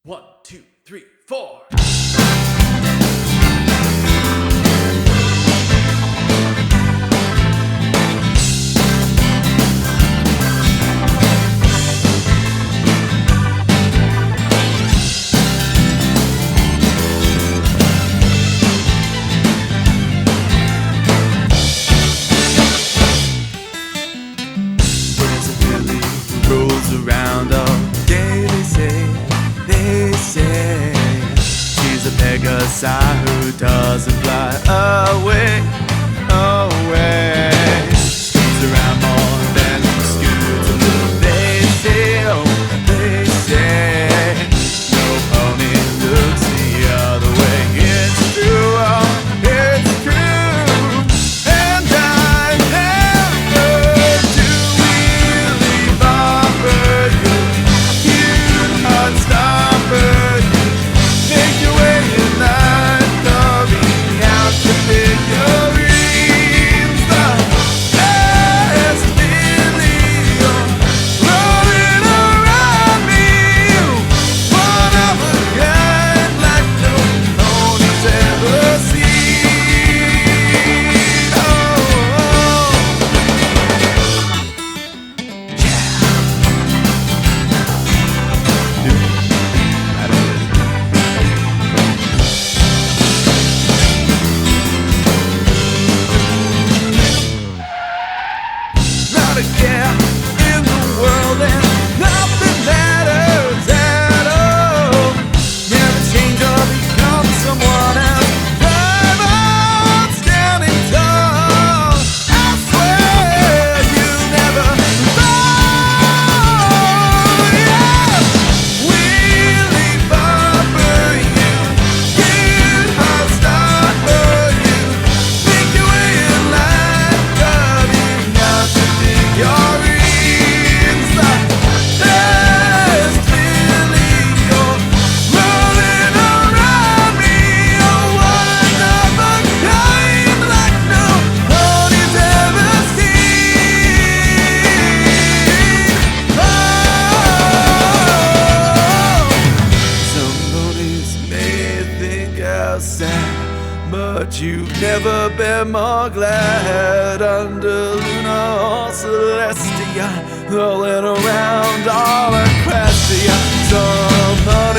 1, 2, 3, 4. There's a Billy who rolls around all day, they say she's a Pegasi who doesn't fly away, away. Spins around more than a scooter. They say, oh, they say no pony looks the other way. It's true, oh, it's true. And I never do really bother you. You are stubborn. Make your way in life, coming out to figurines. The best feeling, rolling around me. One of a kind, like no pony's ever seen. Not a care in the world, and nothing matters at all. Never change or become someone else. I'm on standing tall. I swear you never fall. Yeah, really bumper you. Get hard, start you. Make your way in life, coming out to figurines. The best feeling, you're rolling around me. You're one of a kind, like no pony's ever seen. Some ponies may think how sad, but you've never been more glad under Luna or Celestia, rolling around all across the Some